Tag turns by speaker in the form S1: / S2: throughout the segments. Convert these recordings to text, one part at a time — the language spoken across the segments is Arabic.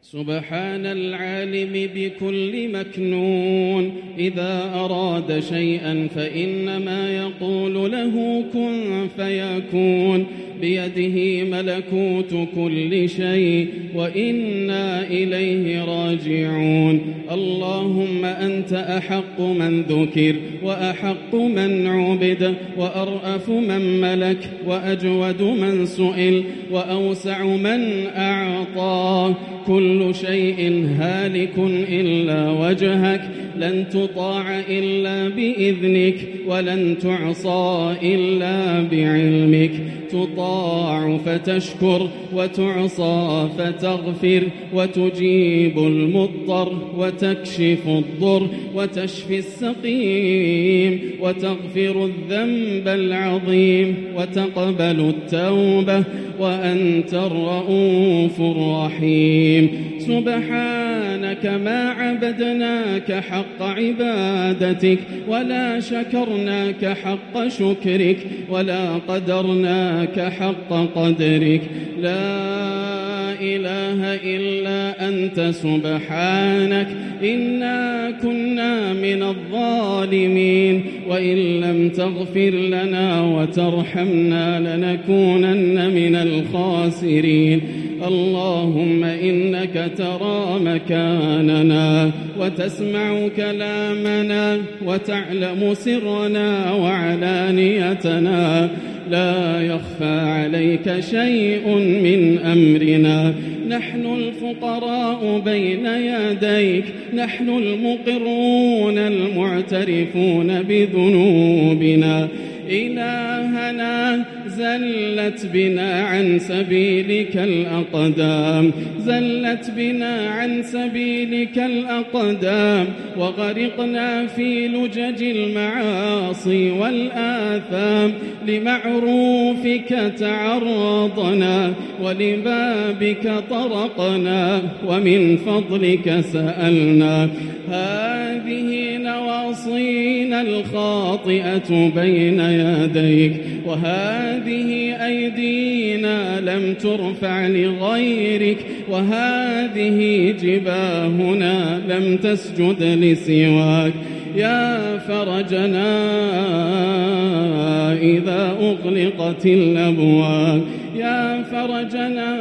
S1: سبحان العالم بكل مكنون، إذا أراد شيئا فإنما يقول له كن فيكون، بيده ملكوت كل شيء وإنا إليه راجعون. اللهم أنت أحق من ذكر وأحق من عبد وأرأف من ملك وأجود من سئل وأوسع من أعطى. كل شيء هالك إلا وجهك، لن تطاع إلا بإذنك ولن تعصى إلا بعلمك. تطاع فتشكر وتعصى فتغفر، وتجيب المضطر وتكشف الضر وتشفي السقيم وتغفر الذنب العظيم وتقبل التوبة وأنت الرؤوف الرحيم. سبحانك ما عبدناك حق عبادتك ولا شكرناك حق شكرك ولا قدرناك حق قدرك. لا إله إلا أنت سبحانك إنا كنا من الظالمين، وإن لم تغفر لنا وترحمنا لنكونن من الخاسرين. اللهم إنك ترى مكاننا وتسمع كلامنا وتعلم سرنا وعلانيتنا، لا يخفى عليك شيء من أمرنا. نحن الفقراء بين يديك، نحن المقرون المعترفون بذنوبنا. إلهنا زلت بنا عن سبيلك الأقدام، زلت بنا عن سبيلك الأقدام، وغرقنا في لجج المعاصي والآثام. لمعروفك تعرضنا ولبابك طرقنا ومن فضلك سألنا. هذه نواصينا الخاطئة بين يديك، وهذه أيدينا لم ترفع لغيرك، وهذه جباهنا لم تسجد لسواك. يا فرجنا إذا أغلقت الأبواب، يا فرجنا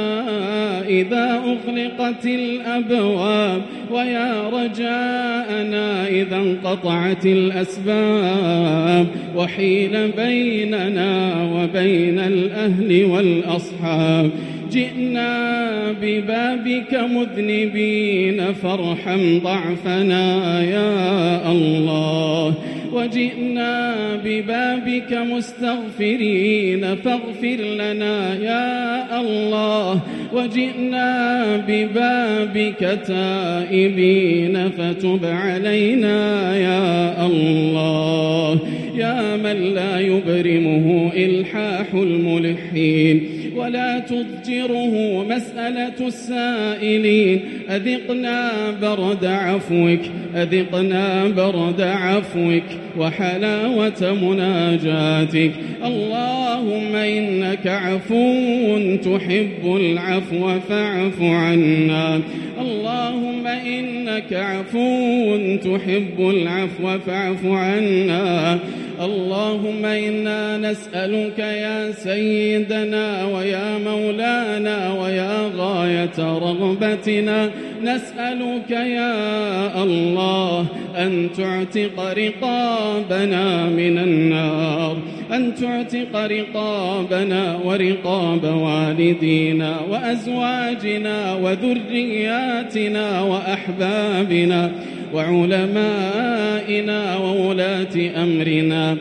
S1: إذا أغلقت الأبواب، ويا رجاءنا إذا انقطعت الأسباب، وحيل بيننا وبين الأهل والأصحاب. جئنا ببابك مذنبين فارحم ضعفنا يا الله، وجئنا ببابك مستغفرين فاغفر لنا يا الله، وجئنا ببابك تائبين فتب علينا يا الله. يا من لا يبرمه إلحاح الملحين ولا تضجره مسألة السائلين، أذقنا برد عفوك، أذقنا برد عفوك وحلاوة مناجاتك. اللهم إنك عفو تحب العفو فاعف عنا. اللهم إنك عفو تحب العفو فاعف عنا. اللهم إنا نسألك يا سيدنا ويا مولانا ويا غاية رغبتنا، نسألك يا الله أن تعتق رقابنا من النار، أن تعتق رقابنا ورقاب والدينا وأزواجنا وذرياتنا وأحبابنا وعلمائنا وولاة أمرنا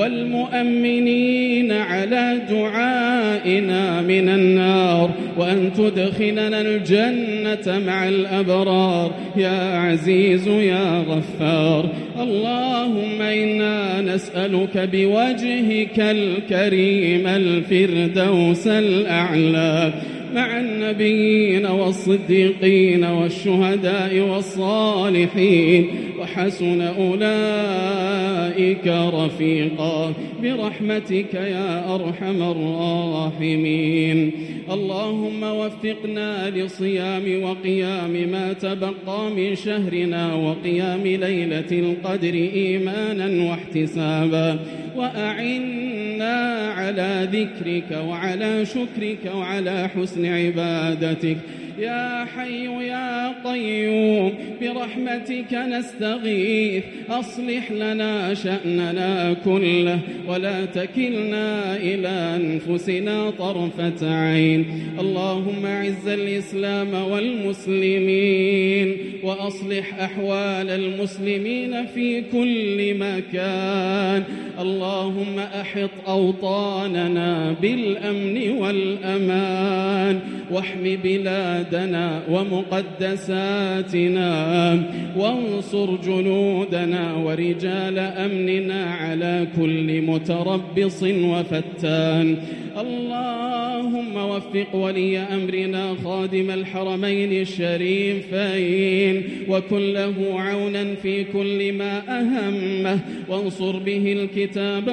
S1: والمؤمنين على دعائنا من النار، وأن تدخلنا الجنة مع الأبرار يا عزيز يا غفار. اللهم إنا نسألك بوجهك الكريم الفردوس الأعلى، مع النبيين والصديقين والشهداء والصالحين وحسن أولئك رفيقا برحمتك يا أرحم الراحمين. اللهم وفقنا لصيام وقيام ما تبقى من شهرنا وقيام ليلة القدر إيمانا واحتسابا، وأعنا على ذكرك وعلى شكرك وعلى حسن عبادتك يا حي يا قيوم برحمتك نستغيث. أصلح لنا شأننا كله ولا تكلنا إلى أنفسنا طرفة عين. اللهم أعز الإسلام والمسلمين وأصلح أحوال المسلمين في كل مكان. اللهم أحط أوطاننا بالأمن والأمان واحم بلادنا ومقدساتنا وانصر جنودنا ورجال أمننا على كل متربص وفتان. اللهم وفق ولي أمرنا خادم الحرمين الشريفين وكن له عونا في كل ما أهمه، وانصر به الكتاب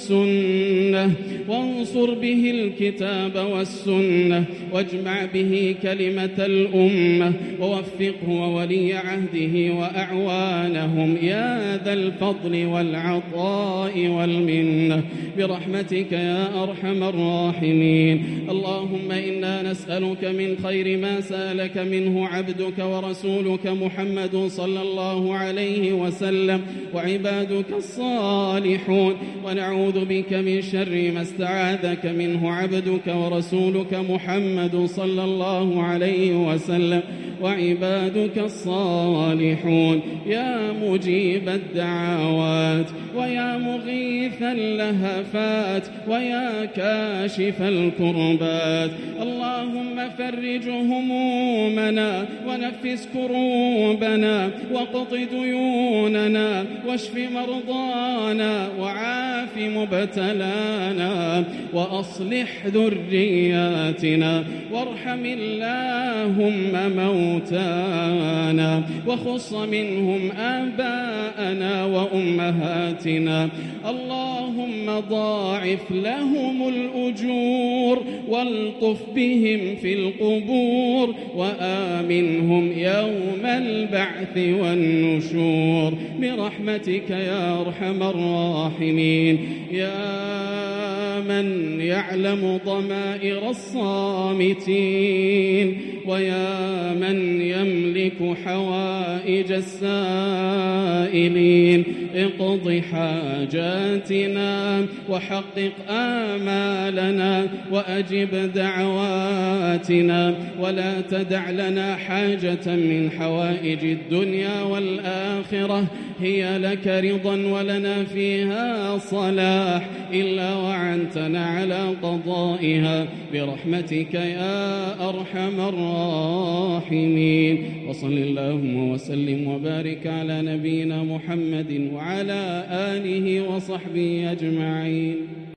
S1: والسنة واجمع به كلمة الأمة، ووفقه وولي عهده وأعوانهم يا ذا الفضل والعطاء والمنة برحمتك يا أرحم الراحمين. اللهم إنا نسألك من خير ما سألك منه عبدك ورسولك محمد صلى الله عليه وسلم وعبادك الصالحون، ونعوذ بك من شر ما استعاذك منه عبدك ورسولك محمد صلى الله عليه وسلم وعبادك الصالحون. يا مجيب الدعوات ويا مغيث اللهفات ويا كاشف الكربات، اللهم فرج همومنا ونفس كروبنا واقض ديوننا واشف مرضانا وعاف مبتلانا وأصلح ذرياتنا، وارحم اللهم موتانا وخص منهم آباءنا وأمهاتنا. اللهم ضاعف لهم الأجور والطف بهم في القبور وآمنهم يوم البعث والنشور برحمتك يا أرحم الراحمين. يا من يعلم ضمائر الصامتين ويا من يملك حوائج السائلين، اقض حاجاتنا وحقق آمالنا وأجب دعواتنا، ولا تدع لنا حاجة من حوائج الدنيا والآخرة هي لك رضا ولنا فيها صلاح إلا وعنتنا على قضائها برحمتك يا أرحم الراحمين. وصل اللهم وسلم وبارك على نبينا محمد وعلى آله وصحبه أجمعين.